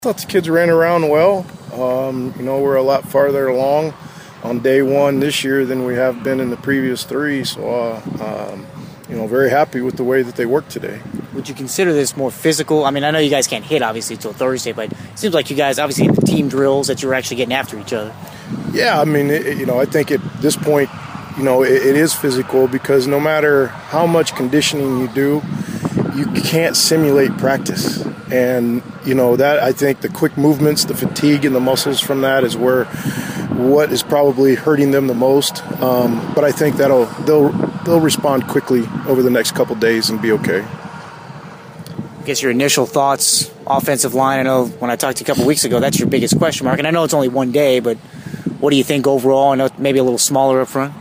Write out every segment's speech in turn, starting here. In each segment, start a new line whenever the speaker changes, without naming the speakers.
Thought the kids ran around well. We're a lot farther along on day one this year than we have been in the previous three. So, very happy with the way that they worked today.
Would you consider this more physical? I mean, I know you guys can't hit, obviously, until Thursday, but it seems like you guys, obviously, in the team drills, that you were actually getting after each other.
Yeah, I mean, I think at this point, it is physical because no matter how much conditioning you do, you can't simulate practice. And, that I think the quick movements, the fatigue and the muscles from that is what is probably hurting them the most. But I think they'll respond quickly over the next couple days and be okay.
I guess your initial thoughts, offensive line. I know when I talked to you a couple weeks ago, that's your biggest question mark. And I know it's only one day, but what do you think overall? I know maybe a little smaller up front.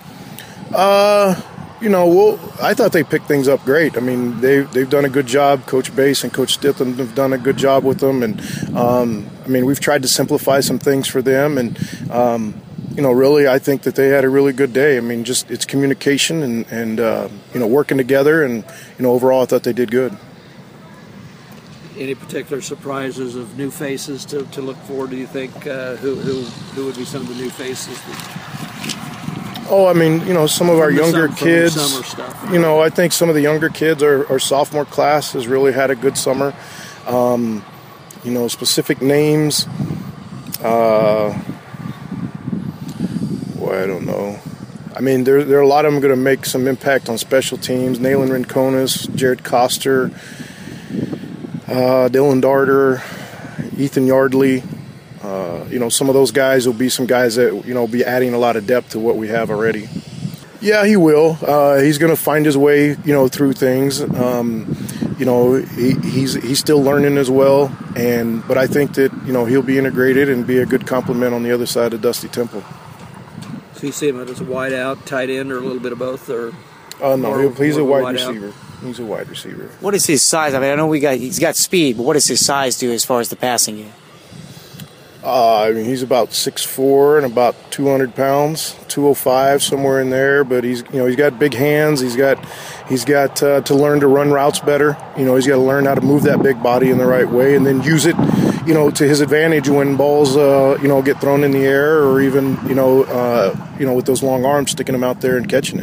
I thought they picked things up great. I mean, they've done a good job. Coach Bass and Coach Stitham have done a good job with them. And, we've tried to simplify some things for them. And, really, I think that they had a really good day. I mean, just it's communication and working together. And, overall, I thought they did good.
Any particular surprises of new faces to look forward to, you think? Who would be some of the new faces?
Some of our younger kids,
summer stuff.
I think some of the younger kids, our sophomore class has really had a good summer. Specific names, I don't know. I mean, there are a lot of them going to make some impact on special teams. Nayland Rinconis, Jared Koster, Dylan Darter, Ethan Yardley. Some of those guys will be some guys that, be adding a lot of depth to what we have already. Yeah, he will. He's going to find his way, through things. He's still learning as well. But I think that, he'll be integrated and be a good complement on the other side of Dusty Temple.
So you see him as a wide out, tight end, or a little bit of both? Or
no, he's a wide receiver. He's a wide receiver.
What is his size? I mean, I know he's got speed, but what does his size do as far as the passing game?
He's about 6'4" and about 200 pounds, 205, somewhere in there. But he's got big hands. He's got to learn to run routes better. He's got to learn how to move that big body in the right way and then use it, to his advantage when balls, get thrown in the air or even, with those long arms sticking them out there and catching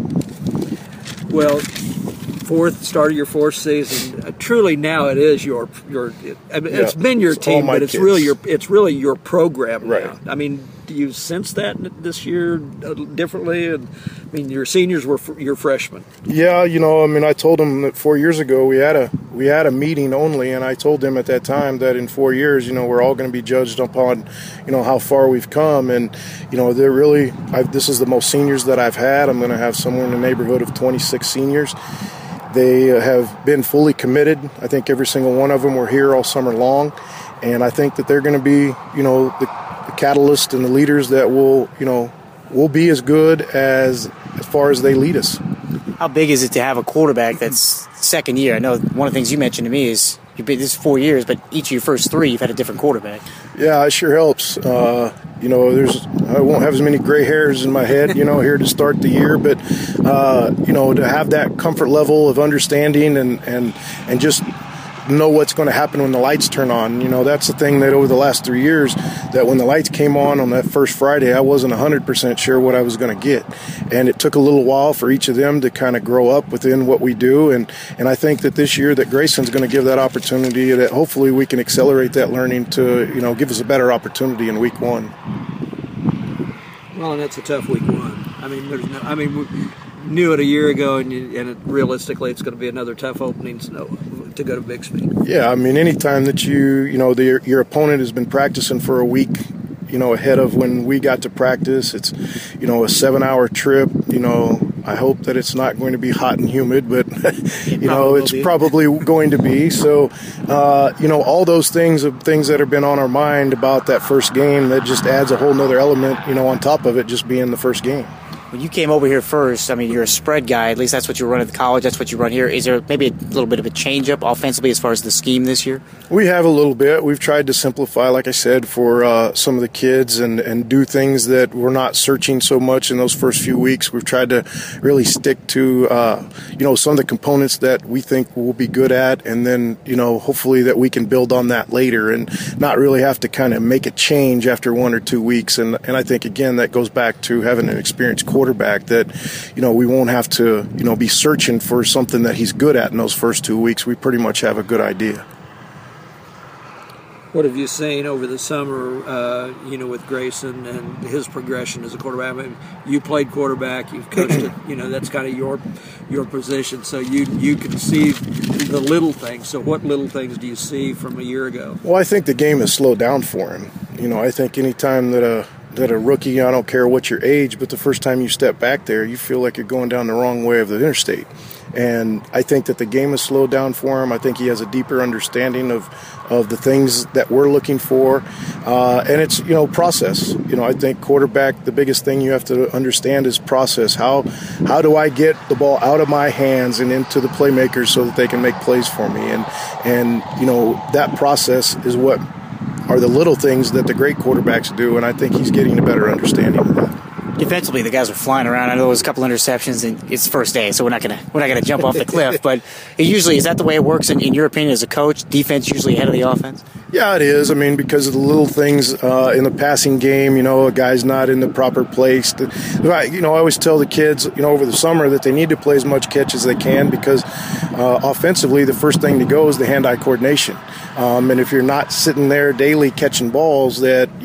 it.
Well, start of your fourth season. Truly, now it is your. It's been your team, but it's
kids.
really your program now.
Right.
I mean, do you sense that this year differently? And your seniors were your freshmen.
Yeah, I told them that 4 years ago we had a meeting only, and I told them at that time that in 4 years, we're all going to be judged upon, how far we've come, and they're really. This is the most seniors that I've had. I'm going to have somewhere in the neighborhood of 26 seniors. They have been fully committed. I think every single one of them were here all summer long. And I think that they're going to be, the catalyst and the leaders that will be as good as far as they lead us.
How big is it to have a quarterback that's second year? I know one of the things you mentioned to me is this is 4 years, but each of your first three, you've had a different quarterback.
Yeah, it sure helps. I won't have as many gray hairs in my head, here to start the year, but, to have that comfort level of understanding and just know what's going to happen when the lights turn on. That's the thing that over the last 3 years, that when the lights came on that first Friday, I wasn't 100% sure what I was going to get. And it took a little while for each of them to kind of grow up within what we do. And I think that this year that Grayson's going to give that opportunity, that hopefully we can accelerate that learning to, give us a better opportunity in week one.
Well, and that's a tough week one. We knew it a year ago, realistically, it's going to be another tough opening to go to Bixby.
Yeah, anytime that your opponent has been practicing for a week, ahead of when we got to practice, it's, a 7-hour trip. I hope that it's not going to be hot and humid, but, it's probably going to be. So, all those things that have been on our mind about that first game, that just adds a whole nother element, on top of it just being the first game.
When you came over here first, I mean, you're a spread guy. At least that's what you run at the college. That's what you run here. Is there maybe a little bit of a change-up offensively as far as the scheme this year?
We have a little bit. We've tried to simplify, like I said, for some of the kids and do things that we're not searching so much in those first few weeks. We've tried to really stick to, some of the components that we think we'll be good at, and then, hopefully that we can build on that later and not really have to kind of make a change after 1 or 2 weeks. And I think, again, that goes back to having an experienced quarterback that, we won't have to, be searching for something that he's good at in those first 2 weeks. We pretty much have a good idea.
What have you seen over the summer, with Grayson and his progression as a quarterback? I mean, you played quarterback, you've coached it, that's kind of your position, so you can see the little things. So what little things do you see from a year ago?
Well, I think the game has slowed down for him. I think any time that a rookie, I don't care what your age, but the first time you step back there, you feel like you're going down the wrong way of the interstate. And I think that the game has slowed down for him. I think he has a deeper understanding of the things that we're looking for. And it's, process. I think quarterback, the biggest thing you have to understand is process. How do I get the ball out of my hands and into the playmakers so that they can make plays for me? And that process is what are the little things that the great quarterbacks do, and I think he's getting a better understanding of that.
Defensively, the guys are flying around. I know there was a couple interceptions, and it's first day, so we're not gonna jump off the cliff. But is that the way it works in your opinion as a coach? Defense usually ahead of the offense?
Yeah, it is. I mean, because of the little things in the passing game, a guy's not in the proper place. I always tell the kids, over the summer that they need to play as much catch as they can because offensively, the first thing to go is the hand-eye coordination. And if you're not sitting there daily catching balls,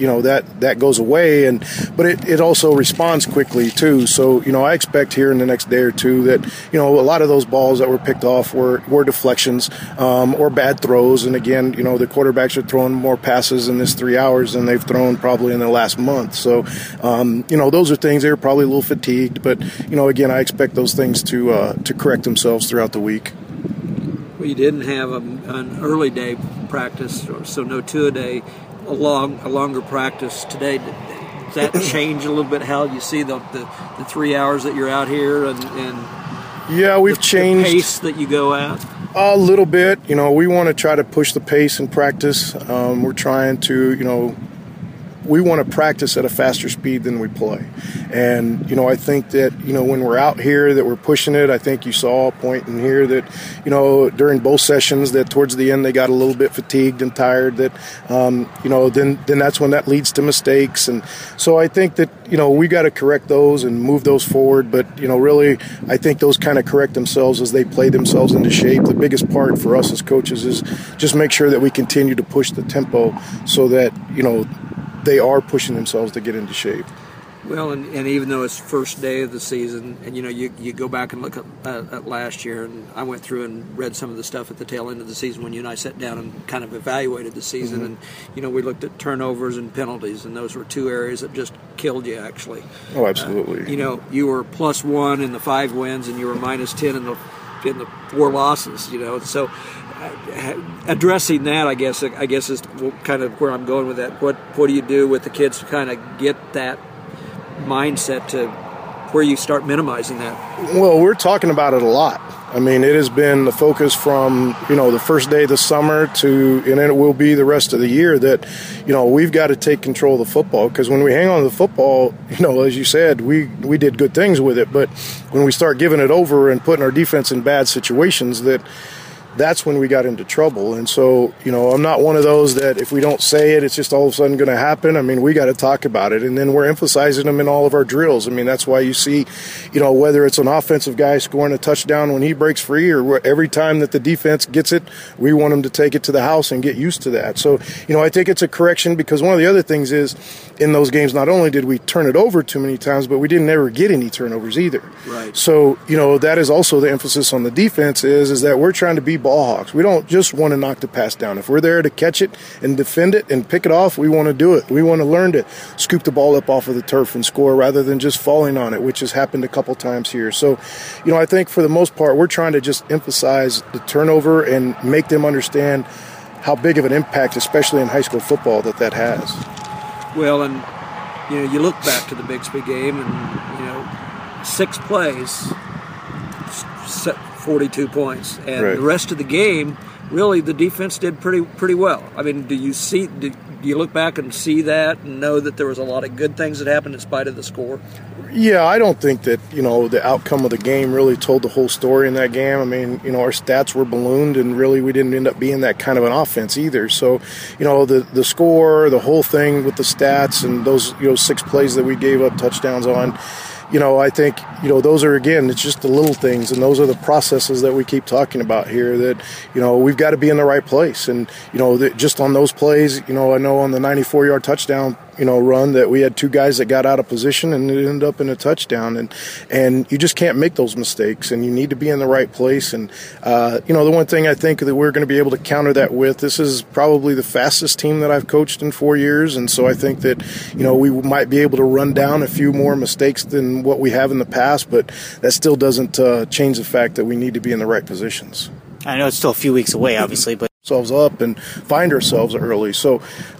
that goes away. But it also responds quickly too. So I expect here in the next day or two that a lot of those balls that were picked off were deflections or bad throws. And again, the quarterbacks are throwing more passes in this 3 hours than they've thrown probably in the last month. So those are things they're probably a little fatigued. But again, I expect those things to correct themselves throughout the week.
Well, you didn't have an early day practice, so no two-a-day, a longer practice today. Does that change a little bit how you see the 3 hours that you're out here and
yeah, we've changed
the pace that you go at?
A little bit. We want to try to push the pace in practice. We're trying to, we want to practice at a faster speed than we play. And, I think that, when we're out here that we're pushing it, I think you saw a point in here that, during both sessions that towards the end they got a little bit fatigued and tired that, then that's when that leads to mistakes. And so I think that, we got to correct those and move those forward. But, really, I think those kind of correct themselves as they play themselves into shape. The biggest part for us as coaches is just make sure that we continue to push the tempo so that, they are pushing themselves to get into shape.
Well, and even though it's first day of the season, and you go back and look at last year, and I went through and read some of the stuff at the tail end of the season when you and I sat down and kind of evaluated the season, and we looked at turnovers and penalties, and those were two areas that just killed you actually.
Oh, absolutely.
You were +1 in the 5 wins, and you were -10 in the 4 losses. So. Addressing that, I guess is kind of where I'm going with that. What do you do with the kids to kind of get that mindset to where you start minimizing that?
Well, we're talking about it a lot. I mean, it has been the focus from, the first day of the summer and then it will be the rest of the year that, we've got to take control of the football because when we hang on to the football, as you said, we did good things with it. But when we start giving it over and putting our defense in bad situations that's when we got into trouble. And so, I'm not one of those that if we don't say it, it's just all of a sudden going to happen. I mean, we got to talk about it. And then we're emphasizing them in all of our drills. I mean, that's why you see, whether it's an offensive guy scoring a touchdown when he breaks free or every time that the defense gets it, we want them to take it to the house and get used to that. So, I think it's a correction because one of the other things is in those games, not only did we turn it over too many times, but we didn't ever get any turnovers either.
Right.
So, that is also the emphasis on the defense is that we're trying to be ball hawks. We don't just want to knock the pass down. If we're there to catch it and defend it and pick it off, we want to do it. We want to learn to scoop the ball up off of the turf and score rather than just falling on it, which has happened a couple times here. So, I think for the most part, we're trying to just emphasize the turnover and make them understand how big of an impact, especially in high school football, that has.
Well, and you look back to the Bixby game, and 6 plays, 42 points, and
Right.
the rest of the game, really, the defense did pretty well. I mean, do you look back and see that and know that there was a lot of good things that happened in spite of the score?
Yeah, I don't think that, the outcome of the game really told the whole story in that game. I mean, our stats were ballooned, and really we didn't end up being that kind of an offense either. So, the score, the whole thing with the stats and those, 6 plays that we gave up touchdowns on, I think, those are, again, it's just the little things, and those are the processes that we keep talking about here that, we've got to be in the right place. And, just on those plays, I know on the 94-yard touchdown, run that we had 2 guys that got out of position and it ended up in a touchdown. And you just can't make those mistakes, and you need to be in the right place. And, the one thing I think that we're going to be able to counter that with, this is probably the fastest team that I've coached in 4 years. And so I think that, we might be able to run down a few more mistakes than what we have in the past, but that still doesn't change the fact that we need to be in the right positions.
I know it's still a few weeks away, obviously, but
ourselves up and find ourselves early. So,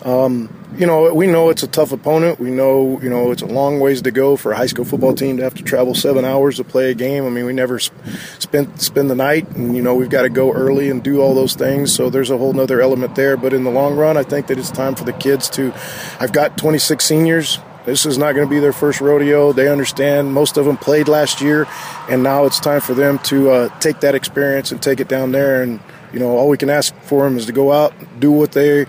we know it's a tough opponent. We know, it's a long ways to go for a high school football team to have to travel 7 hours to play a game. I mean, we never spend the night, and, we've got to go early and do all those things. So there's a whole nother element there. But in the long run, I think that it's time for the kids I've got 26 seniors. This is not going to be their first rodeo. They understand. Most of them played last year, and now it's time for them to take that experience and take it down there. And, all we can ask for them is to go out, do what they,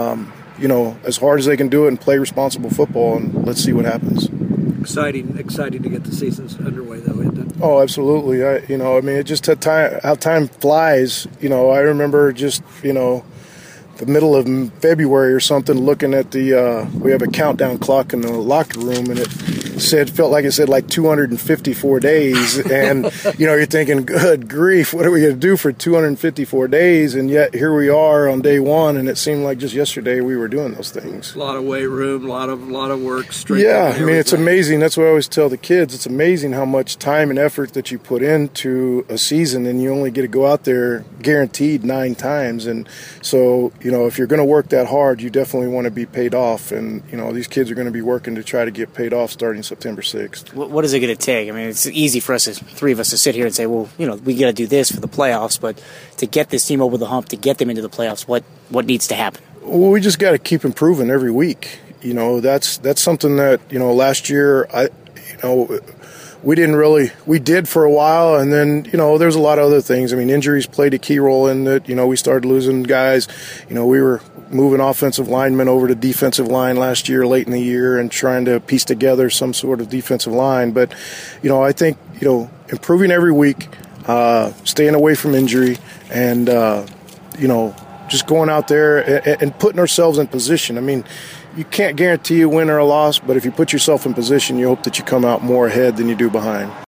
as hard as they can do it and play responsible football, and let's see what happens.
Exciting to get the seasons underway, though, isn't it?
Oh, absolutely. It just how time flies. I remember just, the middle of February or something, looking at we have a countdown clock in the locker room, and it felt like it said like 254 days. And, you're thinking, good grief, what are we going to do for 254 days? And yet here we are on day one, and it seemed like just yesterday we were doing those things.
A lot of weight room, a lot of work.
Yeah, I mean, it's amazing. That's what I always tell the kids. It's amazing how much time and effort that you put into a season, and you only get to go out there guaranteed 9 times. And so, if you're going to work that hard, you definitely want to be paid off. And, these kids are going to be working to try to get paid off starting September 6th.
What is it going to take? I mean, it's easy for us, 3 of us, to sit here and say, well, we got to do this for the playoffs. But to get this team over the hump, to get them into the playoffs, what needs to happen?
Well, we just got to keep improving every week. That's something that, last year, we did for a while, and then, there's a lot of other things. I mean, injuries played a key role in it. We started losing guys. We were moving offensive linemen over to defensive line last year, late in the year, and trying to piece together some sort of defensive line. But, I think, improving every week, staying away from injury, and, just going out there and putting ourselves in position. I mean, you can't guarantee a win or a loss, but if you put yourself in position, you hope that you come out more ahead than you do behind.